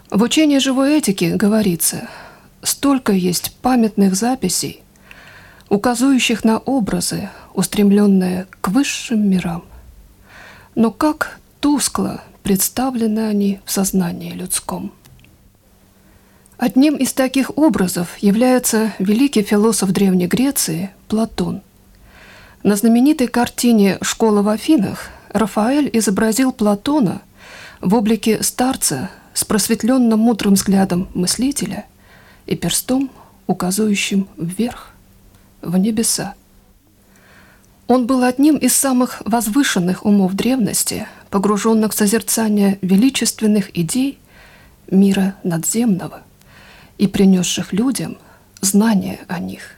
В учении живой этики говорится, столько есть памятных записей, указующих на образы, устремленные к высшим мирам. Но как тускло представлены они в сознании людском. Одним из таких образов является великий философ Древней Греции Платон. На знаменитой картине «Школа в Афинах» Рафаэль изобразил Платона в облике старца с просветленным мудрым взглядом мыслителя и перстом, указывающим вверх, в небеса. Он был одним из самых возвышенных умов древности, погруженных в созерцание величественных идей мира надземного и принесших людям знания о них.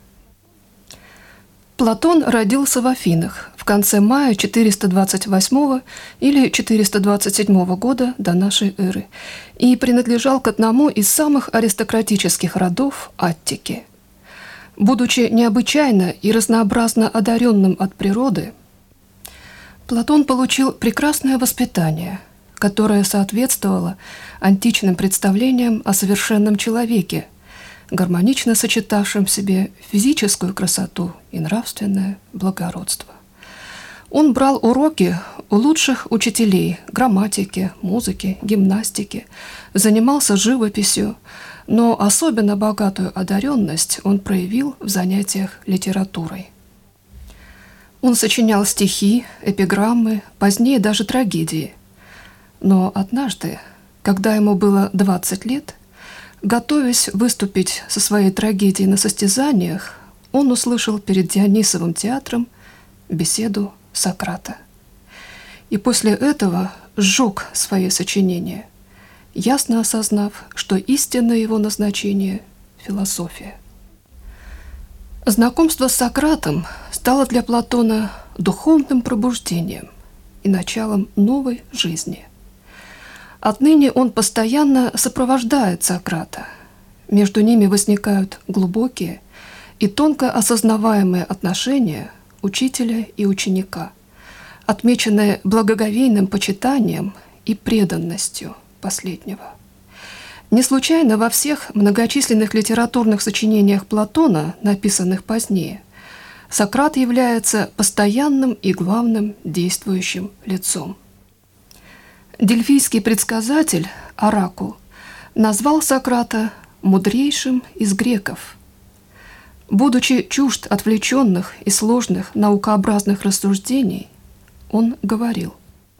Платон родился в Афинах в конце мая 428 или 427 года до нашей эры и принадлежал к одному из самых аристократических родов Аттики. Будучи необычайно и разнообразно одаренным от природы, Платон получил прекрасное воспитание, которое соответствовало античным представлениям о совершенном человеке, гармонично сочетавшем в себе физическую красоту и нравственное благородство. Он брал уроки у лучших учителей грамматики, музыки, гимнастики, занимался живописью, но особенно богатую одаренность он проявил в занятиях литературой. Он сочинял стихи, эпиграммы, позднее даже трагедии. Но однажды, когда ему было 20 лет, готовясь выступить со своей трагедией на состязаниях, он услышал перед Дионисовым театром беседу Сократа. И после этого сжег свои сочинения, ясно осознав, что истинное его назначение – философия. Знакомство с Сократом стало для Платона духовным пробуждением и началом новой жизни. Отныне он постоянно сопровождает Сократа. Между ними возникают глубокие и тонко осознаваемые отношения учителя и ученика, отмеченные благоговейным почитанием и преданностью последнего. Не случайно во всех многочисленных литературных сочинениях Платона, написанных позднее, Сократ является постоянным и главным действующим лицом. Дельфийский предсказатель Оракул назвал Сократа мудрейшим из греков. Будучи чужд отвлеченных и сложных наукообразных рассуждений, он говорил: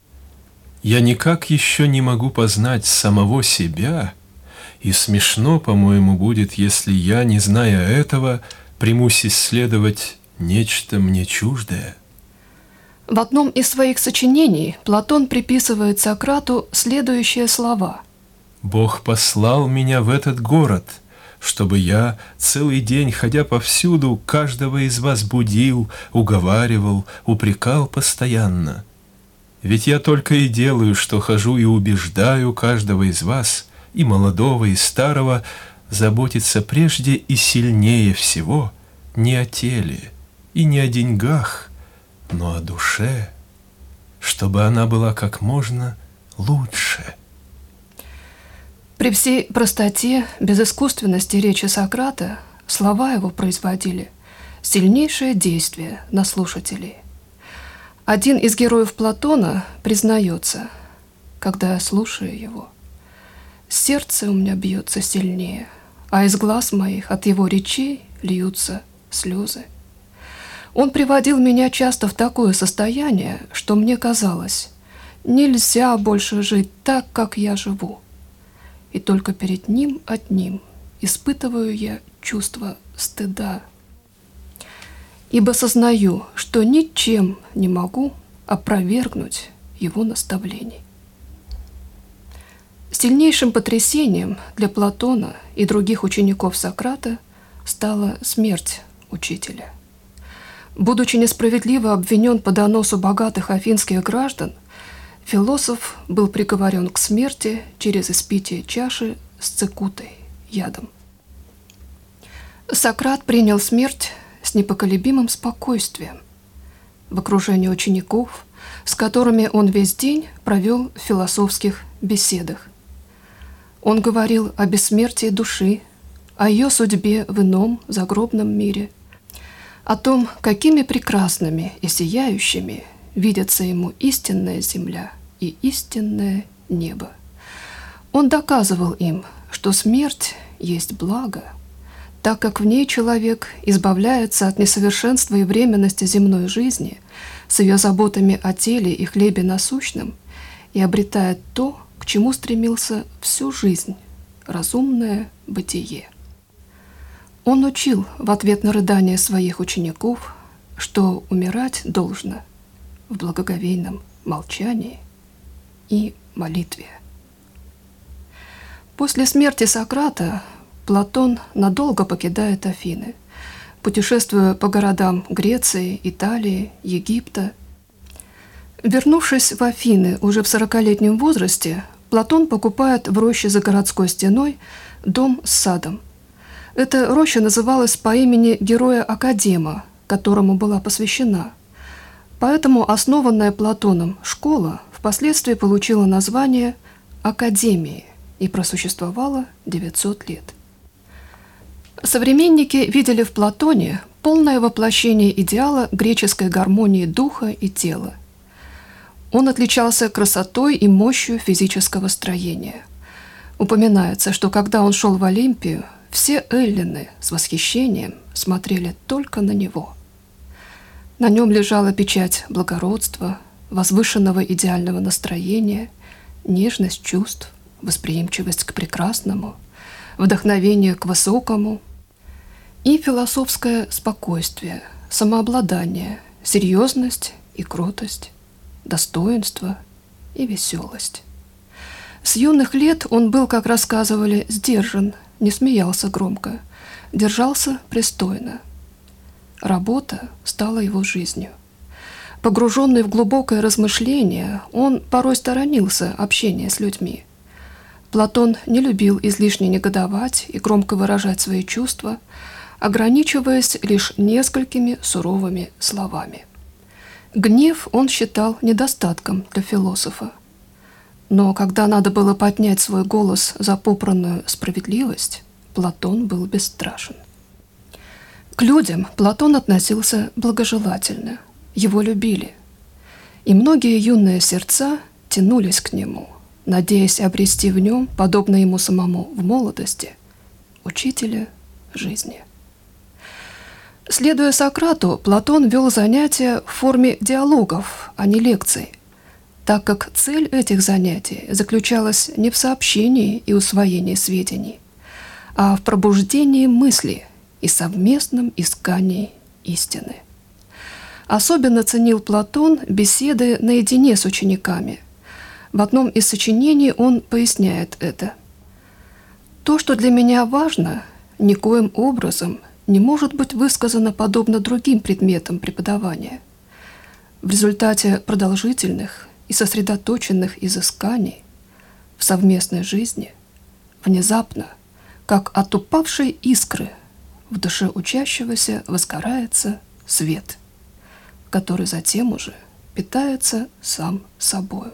«Я никак еще не могу познать самого себя, и смешно, по-моему, будет, если я, не зная этого, примусь исследовать нечто мне чуждое». В одном из своих сочинений Платон приписывает Сократу следующие слова: «Бог послал меня в этот город, чтобы я, целый день ходя повсюду, каждого из вас будил, уговаривал, упрекал постоянно. Ведь я только и делаю, что хожу и убеждаю каждого из вас, и молодого, и старого, заботиться прежде и сильнее всего не о теле и не о деньгах, но о душе, чтобы она была как можно лучше». При всей простоте, безыскусственности речи Сократа слова его производили сильнейшее действие на слушателей. Один из героев Платона признается: когда я слушаю его, сердце у меня бьется сильнее, а из глаз моих от его речей льются слезы. Он приводил меня часто в такое состояние, что мне казалось, нельзя больше жить так, как я живу. И только перед ним одним испытываю я чувство стыда, ибо сознаю, что ничем не могу опровергнуть его наставлений. Сильнейшим потрясением для Платона и других учеников Сократа стала смерть учителя. Будучи несправедливо обвинен по доносу богатых афинских граждан, философ был приговорен к смерти через испитие чаши с цикутой, ядом. Сократ принял смерть с непоколебимым спокойствием в окружении учеников, с которыми он весь день провел в философских беседах. Он говорил о бессмертии души, о ее судьбе в ином загробном мире, о том, какими прекрасными и сияющими видятся ему истинная земля и истинное небо. Он доказывал им, что смерть есть благо, так как в ней человек избавляется от несовершенства и временности земной жизни с ее заботами о теле и хлебе насущном и обретает то, к чему стремился всю жизнь – разумное бытие. Он учил в ответ на рыдания своих учеников, что умирать должно в благоговейном молчании и молитве. После смерти Сократа Платон надолго покидает Афины, путешествуя по городам Греции, Италии, Египта. Вернувшись в Афины уже в 40-летнем возрасте, Платон покупает в роще за городской стеной дом с садом. Эта роща называлась по имени героя Академа, которому была посвящена. Поэтому основанная Платоном школа впоследствии получила название Академии и просуществовала 900 лет. Современники видели в Платоне полное воплощение идеала греческой гармонии духа и тела. Он отличался красотой и мощью физического строения. Упоминается, что когда он шел в Олимпию, все эллины с восхищением смотрели только на него. На нем лежала печать благородства, возвышенного идеального настроения, нежность чувств, восприимчивость к прекрасному, вдохновение к высокому и философское спокойствие, самообладание, серьезность и кротость, достоинство и веселость. С юных лет он был, как рассказывали, сдержан, не смеялся громко, держался пристойно. Работа стала его жизнью. Погруженный в глубокое размышление, он порой сторонился общения с людьми. Платон не любил излишне негодовать и громко выражать свои чувства, ограничиваясь лишь несколькими суровыми словами. Гнев он считал недостатком для философа. Но когда надо было поднять свой голос за попранную справедливость, Платон был бесстрашен. К людям Платон относился благожелательно, его любили. И многие юные сердца тянулись к нему, надеясь обрести в нем, подобно ему самому в молодости, учителя жизни. Следуя Сократу, Платон вел занятия в форме диалогов, а не лекций, так как цель этих занятий заключалась не в сообщении и усвоении сведений, а в пробуждении мысли и совместном искании истины. Особенно ценил Платон беседы наедине с учениками. В одном из сочинений он поясняет это. «То, что для меня важно, никоим образом не может быть высказано подобно другим предметам преподавания. В результате продолжительных и сосредоточенных изысканий в совместной жизни внезапно, как от упавшей искры, в душе учащегося возгорается свет, который затем уже питается сам собою».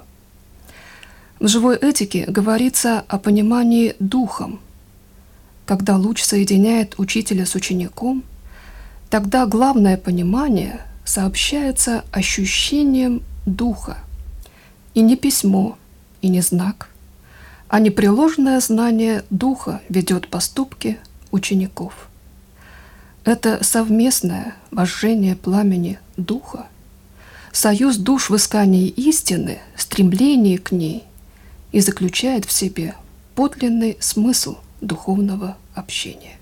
В живой этике говорится о понимании духом. Когда луч соединяет учителя с учеником, тогда главное понимание сообщается ощущением духа. И не письмо, и не знак, а непреложное знание духа ведет поступки учеников. Это совместное вожжение пламени духа, союз душ в искании истины, стремлении к ней и заключает в себе подлинный смысл духовного общения.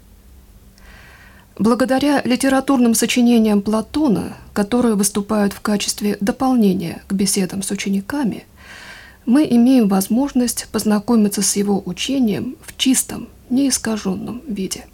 Благодаря литературным сочинениям Платона, которые выступают в качестве дополнения к беседам с учениками, мы имеем возможность познакомиться с его учением в чистом, неискаженном виде.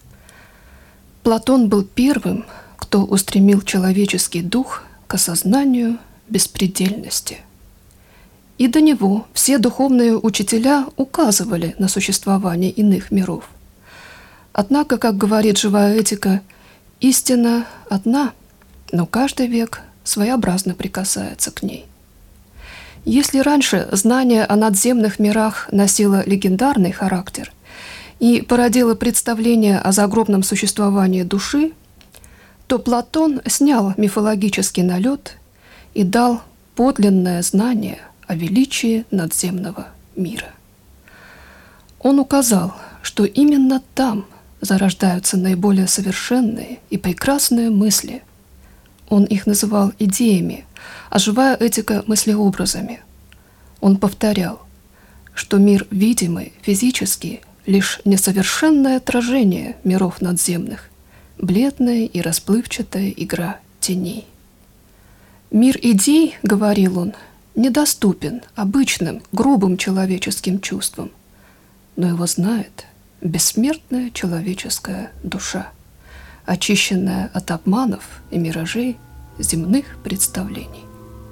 Платон был первым, кто устремил человеческий дух к осознанию беспредельности. И до него все духовные учителя указывали на существование иных миров. Однако, как говорит живая этика, истина одна, но каждый век своеобразно прикасается к ней. Если раньше знание о надземных мирах носило легендарный характер и породило представление о загробном существовании души, то Платон снял мифологический налет и дал подлинное знание о величии надземного мира. Он указал, что именно там зарождаются наиболее совершенные и прекрасные мысли. Он их называл идеями, а живая этика – мыслеобразами. Он повторял, что мир видимый, физический – лишь несовершенное отражение миров надземных, бледная и расплывчатая игра теней. Мир идей, говорил он, недоступен обычным, грубым человеческим чувствам, но его знает бессмертная человеческая душа, очищенная от обманов и миражей земных представлений.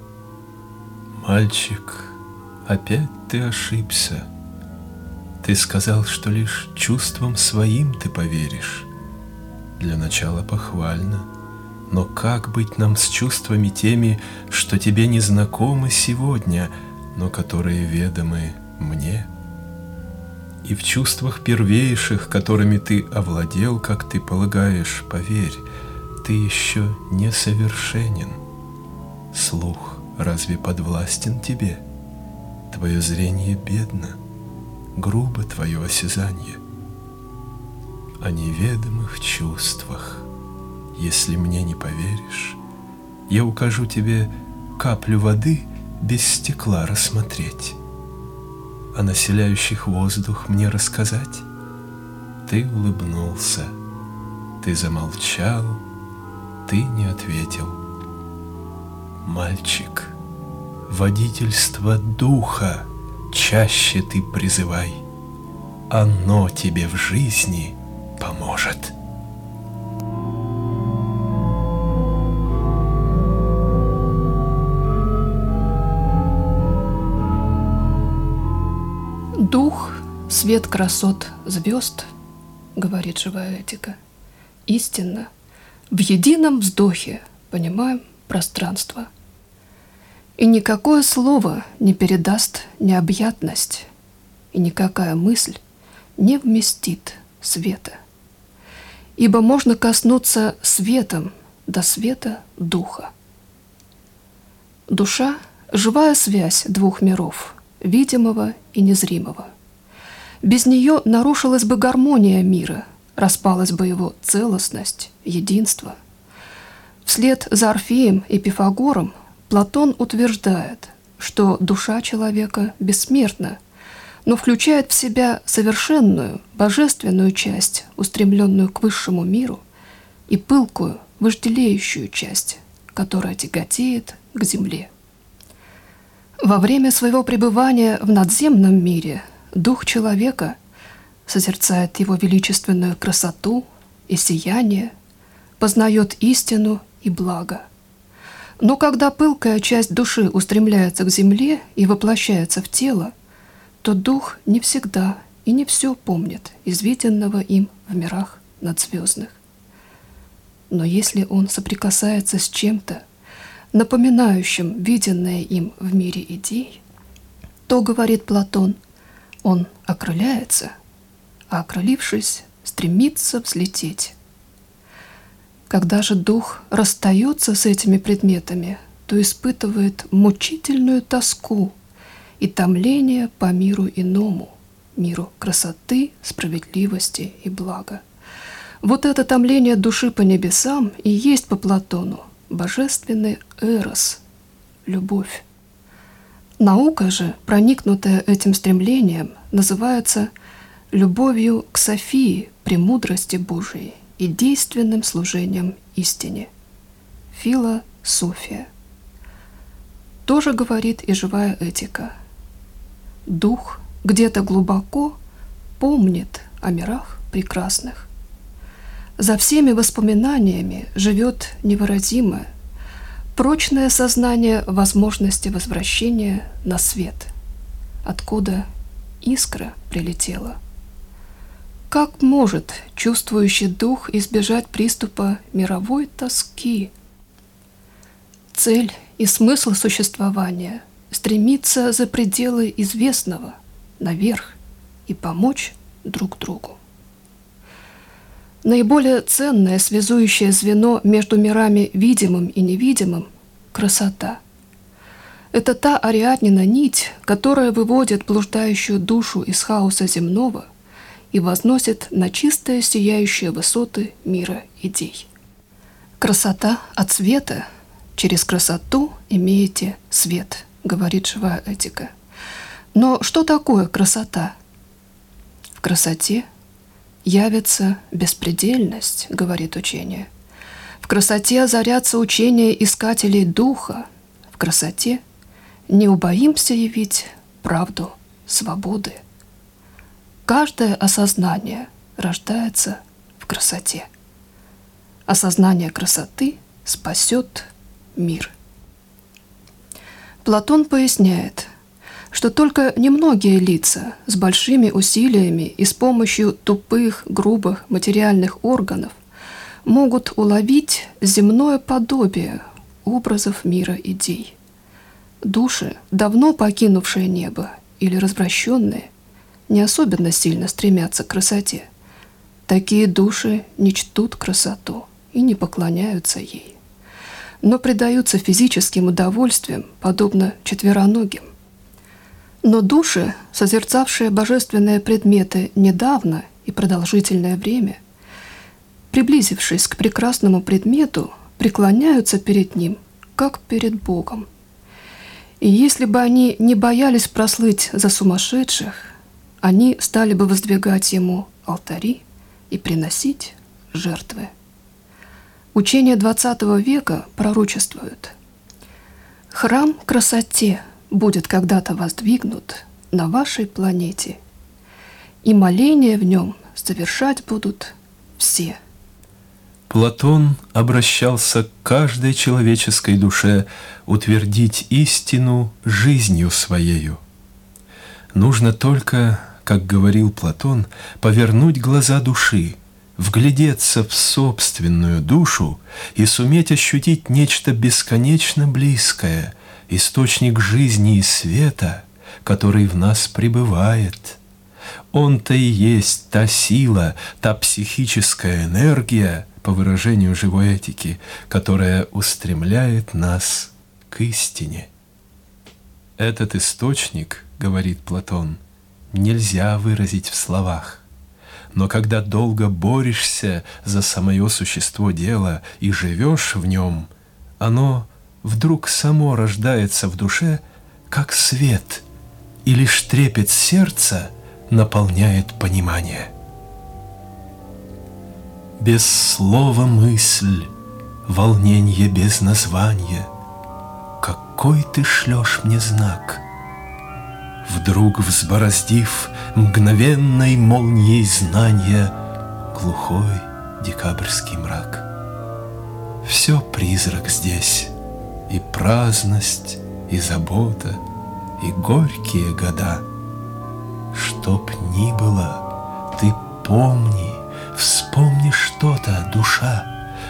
Мальчик, опять ты ошибся. Ты сказал, что лишь чувствам своим ты поверишь. Для начала похвально, но как быть нам с чувствами теми, что тебе не знакомы сегодня, но которые ведомы мне? И в чувствах первейших, которыми ты овладел, как ты полагаешь, поверь, ты еще несовершенен. Слух разве подвластен тебе? Твое зрение бедно, грубо твое осязание. О неведомых чувствах, если мне не поверишь, я укажу тебе каплю воды без стекла рассмотреть. О населяющих воздух мне рассказать? Ты улыбнулся, ты замолчал, ты не ответил. Мальчик, водительство духа чаще ты призывай, оно тебе в жизни поможет. Дух, свет красот звезд, говорит живая этика, истинно, в едином вздохе понимаем пространство. И никакое слово не передаст необъятность, и никакая мысль не вместит света. Ибо можно коснуться светом до света духа. Душа – живая связь двух миров, видимого и незримого. Без нее нарушилась бы гармония мира, распалась бы его целостность, единство. Вслед за Орфеем и Пифагором Платон утверждает, что душа человека бессмертна, но включает в себя совершенную, божественную часть, устремленную к высшему миру, и пылкую, вожделеющую часть, которая тяготеет к земле. Во время своего пребывания в надземном мире дух человека созерцает его величественную красоту и сияние, познает истину и благо. Но когда пылкая часть души устремляется к земле и воплощается в тело, то дух не всегда и не все помнит из виденного им в мирах надзвездных. Но если он соприкасается с чем-то, напоминающим виденное им в мире идей, то, говорит Платон, он окрыляется, а окрылившись, стремится взлететь. Когда же дух расстается с этими предметами, то испытывает мучительную тоску и томление по миру иному, миру красоты, справедливости и блага. Вот это томление души по небесам и есть по Платону божественный эрос, любовь. Наука же, проникнутая этим стремлением, называется любовью к Софии, премудрости Божией и действенным служением истине. Философия. Тоже говорит и живая этика. Дух где-то глубоко помнит о мирах прекрасных. За всеми воспоминаниями живет невыразимое, прочное сознание возможности возвращения на свет, откуда искра прилетела. Как может чувствующий дух избежать приступа мировой тоски? Цель и смысл существования стремиться за пределы известного, наверх, и помочь друг другу. Наиболее ценное связующее звено между мирами видимым и невидимым – красота. Это та Ариаднина нить, которая выводит блуждающую душу из хаоса земного и возносит на чистые сияющие высоты мира идей. Красота от света, через красоту имеете свет, говорит живая этика. Но что такое красота? В красоте явится беспредельность, говорит учение. В красоте озарятся учения искателей духа. В красоте не убоимся явить правду свободы. Каждое осознание рождается в красоте. Осознание красоты спасет мир. Платон поясняет, что только немногие лица с большими усилиями и с помощью тупых, грубых материальных органов могут уловить земное подобие образов мира идей. Души, давно покинувшие небо или развращенные, не особенно сильно стремятся к красоте. Такие души не чтут красоту и не поклоняются ей, но предаются физическим удовольствиям, подобно четвероногим. Но души, созерцавшие божественные предметы недавно и продолжительное время, приблизившись к прекрасному предмету, преклоняются перед ним, как перед Богом. И если бы они не боялись прослыть за сумасшедших, они стали бы воздвигать ему алтари и приносить жертвы. Учение XX века пророчествует: храм красоте будет когда-то воздвигнут на вашей планете, и моления в нем совершать будут все. Платон обращался к каждой человеческой душе утвердить истину жизнью своею. Нужно только, как говорил Платон, повернуть глаза души, вглядеться в собственную душу и суметь ощутить нечто бесконечно близкое, источник жизни и света, который в нас пребывает. Он-то и есть та сила, та психическая энергия, по выражению живой этики, которая устремляет нас к истине. Этот источник, говорит Платон, нельзя выразить в словах. Но когда долго борешься за самое существо дела и живешь в нем, оно вдруг само рождается в душе, как свет, и лишь трепет сердца наполняет понимание. Без слова мысль, волненье без названия, какой ты шлешь мне знак? Вдруг взбороздив мгновенной молнией знания глухой декабрьский мрак. Все призрак здесь, и праздность, и забота, и горькие года. Чтоб ни было, ты помни, вспомни что-то, душа,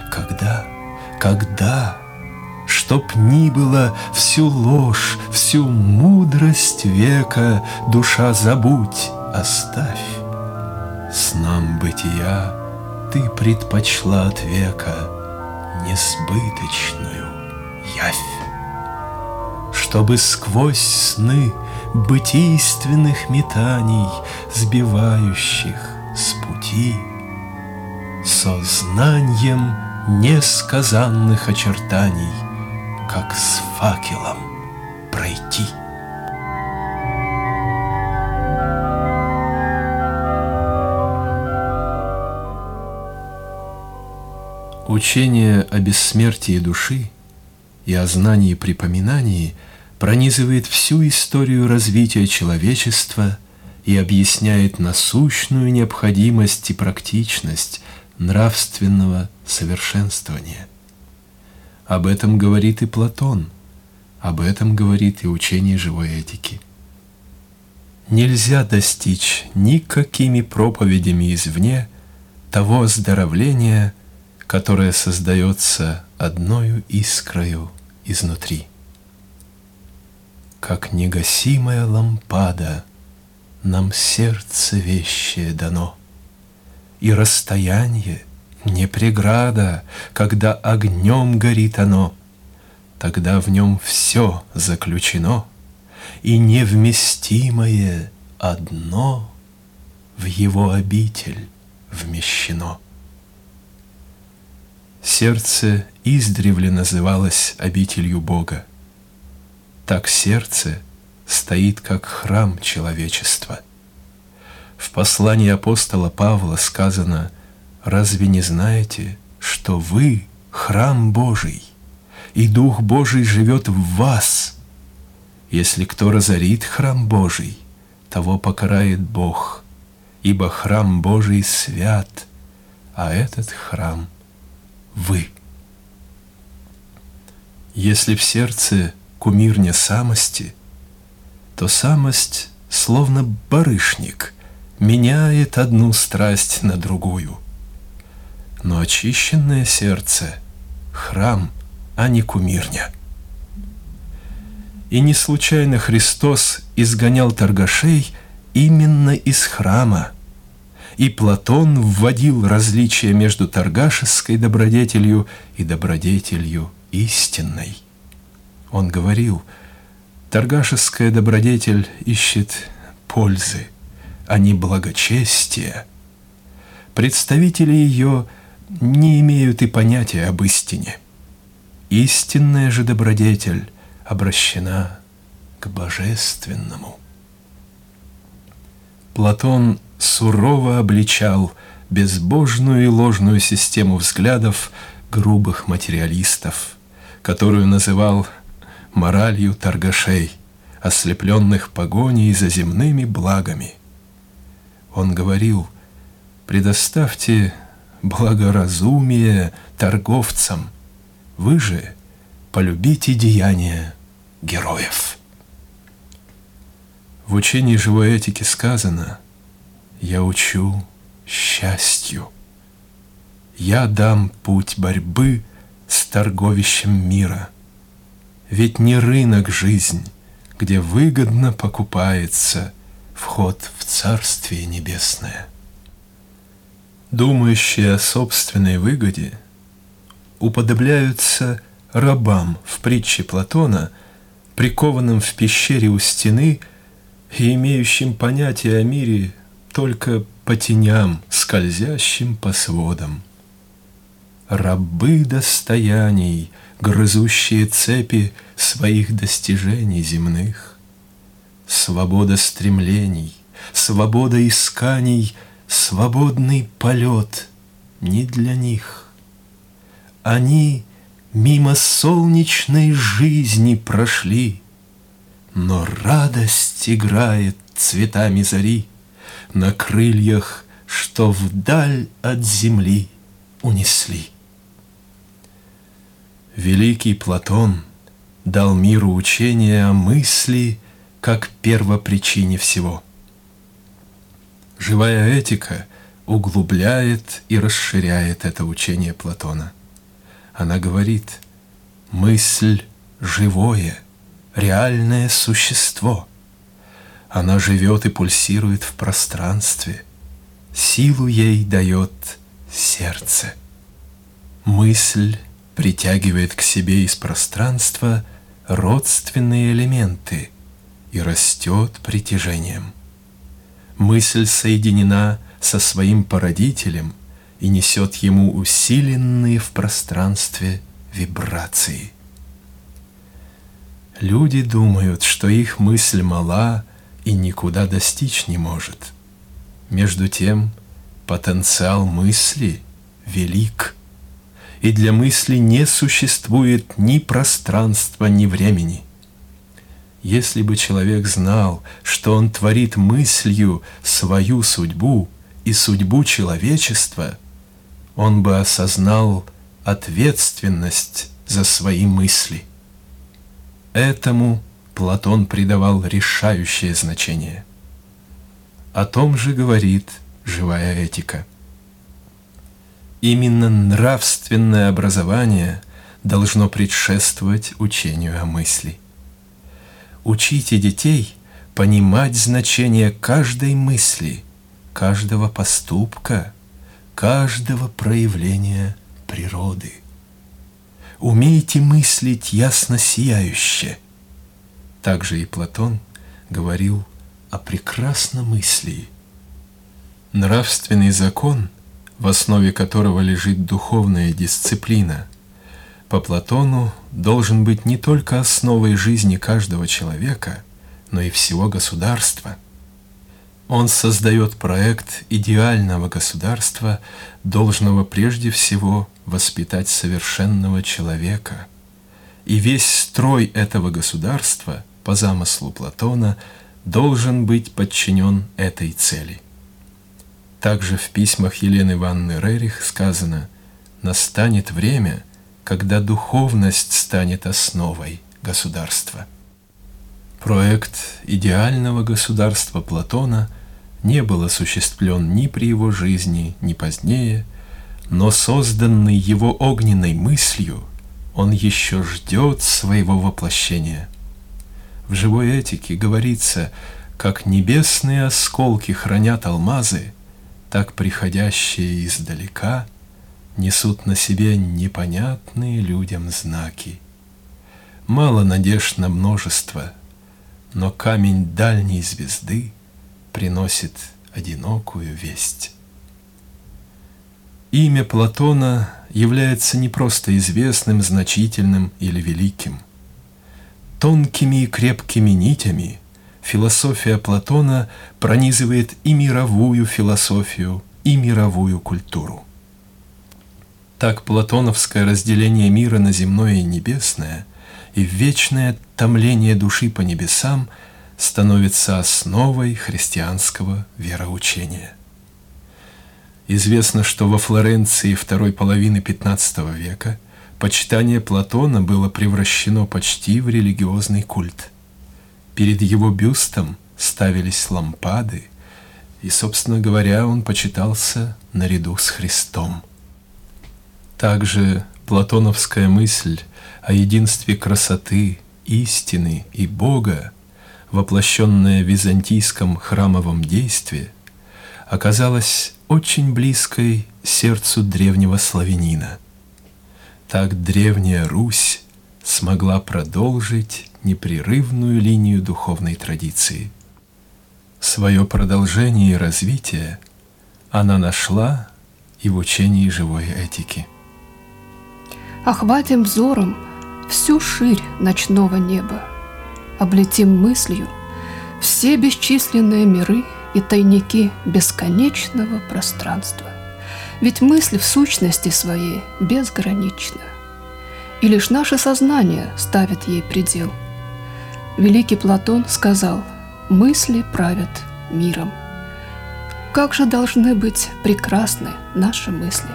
когда, чтоб ни было, всю ложь, всю мудрость века, душа, забудь, оставь. Снам бытия ты предпочла от века несбыточную явь. Чтобы сквозь сны бытийственных метаний, сбивающих с пути, сознанием несказанных очертаний, как с факелом пройти. Учение о бессмертии души и о знании припоминании пронизывает всю историю развития человечества и объясняет насущную необходимость и практичность нравственного совершенствования. Об этом говорит и Платон, об этом говорит и учение живой этики. Нельзя достичь никакими проповедями извне того оздоровления, которое создается одною искрою изнутри. как негасимая лампада, нам сердце вещее дано. И расстояние не преграда, когда огнем горит оно, тогда в нем все заключено, и невместимое одно в его обитель вмещено. Сердце издревле называлось обителью Бога. Так сердце стоит как храм человечества. В послании апостола Павла сказано: «Разве не знаете, что вы — храм Божий, и Дух Божий живет в вас? Если кто разорит храм Божий, того покарает Бог, ибо храм Божий свят, а этот храм — вы». Если в сердце кумирня самости, то самость, словно барышник, меняет одну страсть на другую. Но очищенное сердце — храм, а не кумирня. И не случайно Христос изгонял торгашей именно из храма, и Платон вводил различия между торгашеской добродетелью и добродетелью истинной. Он говорил: торгашеская добродетель ищет пользы, а не благочестия. Представители ее не имеют и понятия об истине. Истинная же добродетель обращена к божественному. Платон сурово обличал безбожную и ложную систему взглядов грубых материалистов, которую называл моралью торгашей, ослепленных погоней за земными благами. Он говорил: предоставьте благоразумие торговцам, вы же полюбите деяния героев. В учении живой этики сказано: «Я учу счастью, я дам путь борьбы с торговищем мира, ведь не рынок жизнь, где выгодно покупается вход в Царствие Небесное». Думающие о собственной выгоде уподобляются рабам в притче Платона, прикованным в пещере у стены и имеющим понятие о мире только по теням, скользящим по сводам. Рабы достояний, грызущие цепи своих достижений земных. Свобода стремлений, свобода исканий, свободный полет не для них. Они мимо солнечной жизни прошли, но радость играет цветами зари на крыльях, что вдаль от земли унесли. Великий Платон дал миру учение о мысли как первопричине всего. Живая этика углубляет и расширяет это учение Платона. Она говорит: мысль — живое, реальное существо. Она живет и пульсирует в пространстве. Силу ей дает сердце. Мысль притягивает к себе из пространства родственные элементы и растет притяжением. Мысль соединена со своим породителем и несет ему усиленные в пространстве вибрации. Люди думают, что их мысль мала и никуда достичь не может. Между тем, потенциал мысли велик, и для мысли не существует ни пространства, ни времени. Если бы человек знал, что он творит мыслью свою судьбу и судьбу человечества, он бы осознал ответственность за свои мысли. Этому Платон придавал решающее значение. О том же говорит живая этика. Именно нравственное образование должно предшествовать учению о мысли. Учите детей понимать значение каждой мысли, каждого поступка, каждого проявления природы. Умейте мыслить ясно сияюще. Также и Платон говорил о прекрасномыслии. Нравственный закон, в основе которого лежит духовная дисциплина, по Платону должен быть не только основой жизни каждого человека, но и всего государства. Он создает проект идеального государства, должного прежде всего воспитать совершенного человека. И весь строй этого государства, по замыслу Платона, должен быть подчинен этой цели. Также в письмах Елены Ивановны Рерих сказано: «Настанет время, когда духовность станет основой государства». Проект идеального государства Платона не был осуществлен ни при его жизни, ни позднее, но созданный его огненной мыслью, он еще ждет своего воплощения. В живой этике говорится: как небесные осколки хранят алмазы, так приходящие издалека несут на себе непонятные людям знаки. Мало надежд на множество, но камень дальней звезды приносит одинокую весть. Имя Платона является не просто известным, значительным или великим. Тонкими и крепкими нитями философия Платона пронизывает и мировую философию, и мировую культуру. Так платоновское разделение мира на земное и небесное и вечное томление души по небесам становится основой христианского вероучения. Известно, что во Флоренции второй половины XV века почитание Платона было превращено почти в религиозный культ. Перед его бюстом ставились лампады, и, собственно говоря, он почитался наряду с Христом. Также платоновская мысль о единстве красоты, истины и Бога, воплощенная в византийском храмовом действии, оказалась очень близкой сердцу древнего славянина. Так древняя Русь смогла продолжить непрерывную линию духовной традиции. Свое продолжение и развитие она нашла и в учении живой этики. Охватим взором всю ширь ночного неба, облетим мыслью все бесчисленные миры и тайники бесконечного пространства. Ведь мысль в сущности своей безгранична, и лишь наше сознание ставит ей предел. Великий Платон сказал: «Мысли правят миром». Как же должны быть прекрасны наши мысли!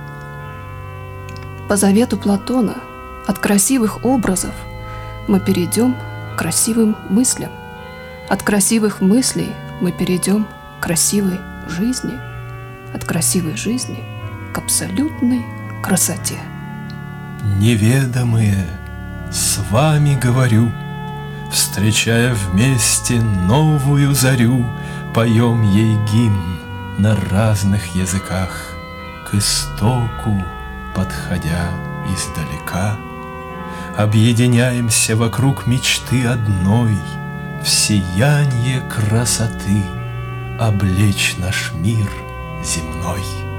По завету Платона от красивых образов мы перейдем к красивым мыслям. От красивых мыслей мы перейдем к красивой жизни. От красивой жизни к абсолютной красоте. Неведомые, с вами говорю, встречая вместе новую зарю, поем ей гимн на разных языках, к истоку подходя издалека. Объединяемся вокруг мечты одной, в сиянье красоты облечь наш мир земной.